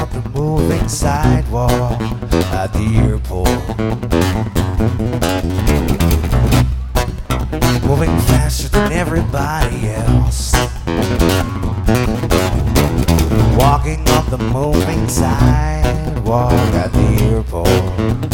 up the moving sidewalk at the airport. Moving faster than everybody else. Walking up the moving sidewalk at the airport.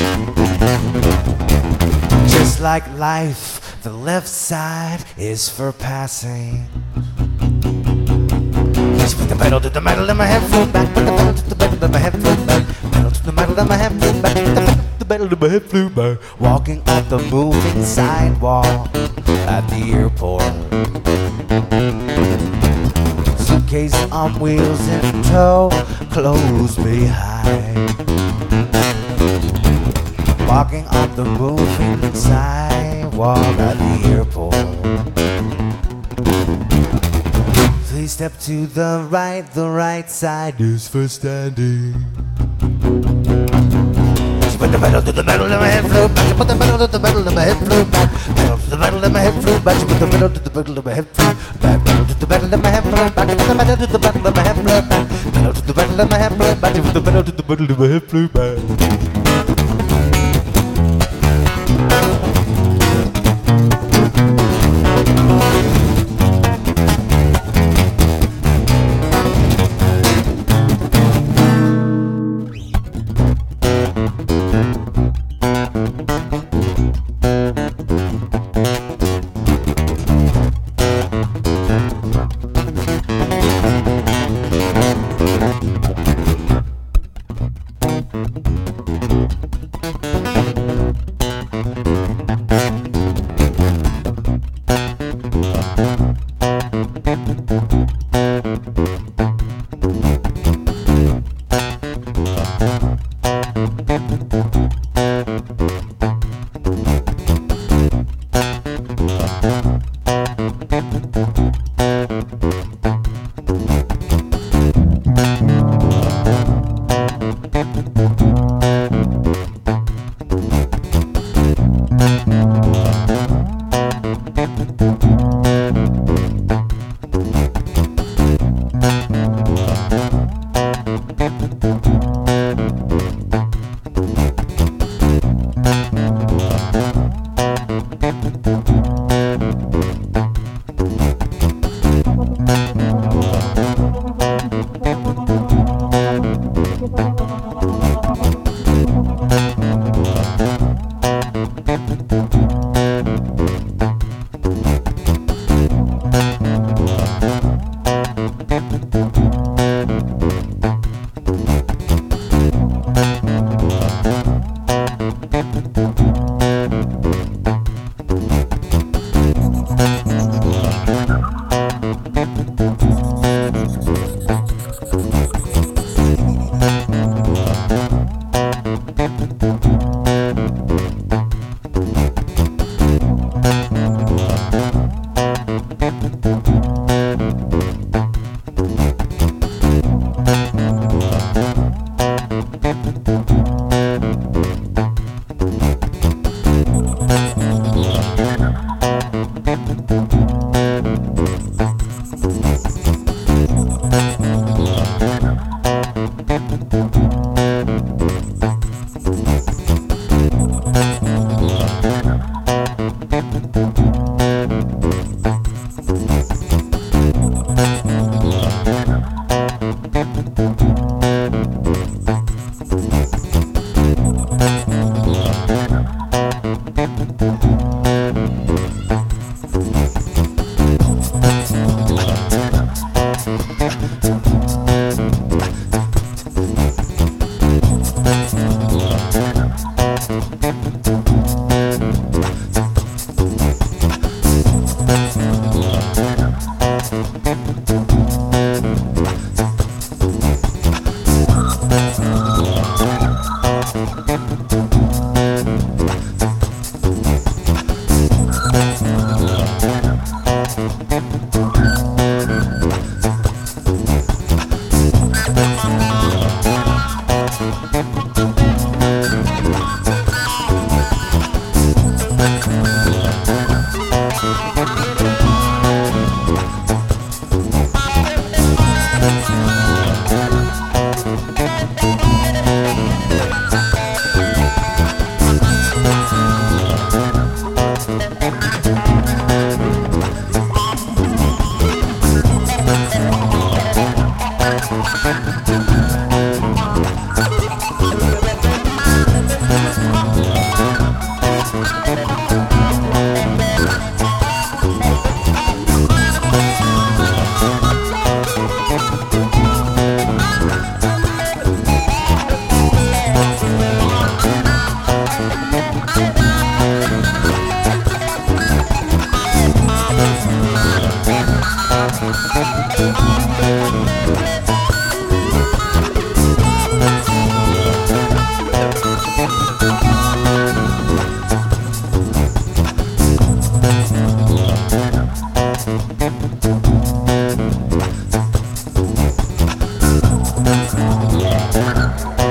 Just like life, the left side is for passing. Just put the pedal to the metal and my head flew back. Put the pedal to the metal and my head flew back. Pedal to the metal and my head flew back. Put the pedal to my head flew back. Walking up the moving sidewalk at the airport. Suitcase on wheels in tow, clothes behind. Walking up the moving sidewalk at the airport. Please step to the right side is for standing. She put the pedal to the metal and my head flew back. She put the pedal to the metal and my head flew back. Pedal to the metal and my head flew back. She put the pedal to the metal and my head flew back. Pedal to the metal and my head flew back. She put the pedal to the metal and my head flew back. Pedal to the metal and my head flew back. She put the pedal to the metal and my head flew back.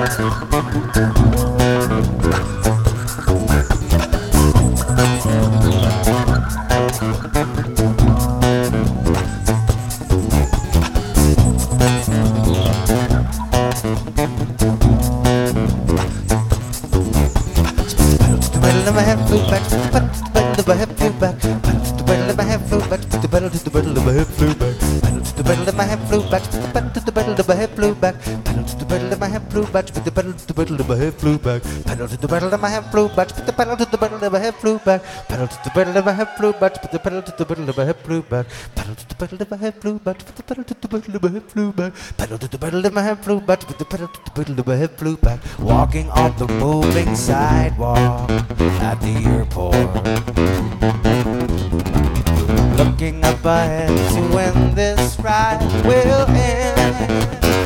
My head flew back, the head flew back, the my head flew back, the battle to the battle of my head flew back, the battle of my head flew back, the battle to the battle of my head flew back, the battle of my head flew back, the battle to the battle of my head flew back, the battle of my head flew back, the battle to the battle of my head flew back, the battle of my head flew back, the battle to the battle of my head flew back, the battle of my head flew back, the battle to the battle of my head flew back, to the battle of my head flew back, the battle to the battle of my head flew back, walking on the moving sidewalk at the airport, looking up ahead to when this ride will end,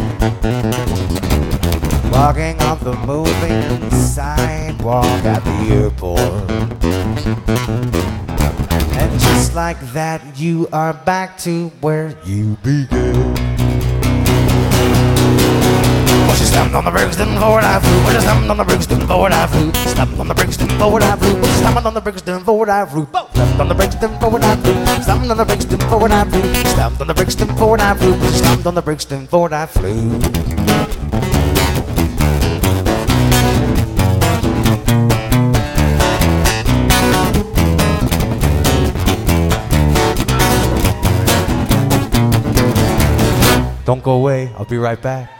walking on the moving sidewalk at the airport, and just like that you are back to where you began. She slammed on the brakes, then forward I flew. She slammed on the brakes, then forward I flew. Slammed on the brakes, then forward I flew. She slammed on the brakes, then forward I flew. Slammed on the brakes, then forward I flew. Slammed on the brakes, then forward I flew. Slammed on the brakes, then forward I flew. Slammed on the brakes, then forward I flew. Don't go away, I'll be right back.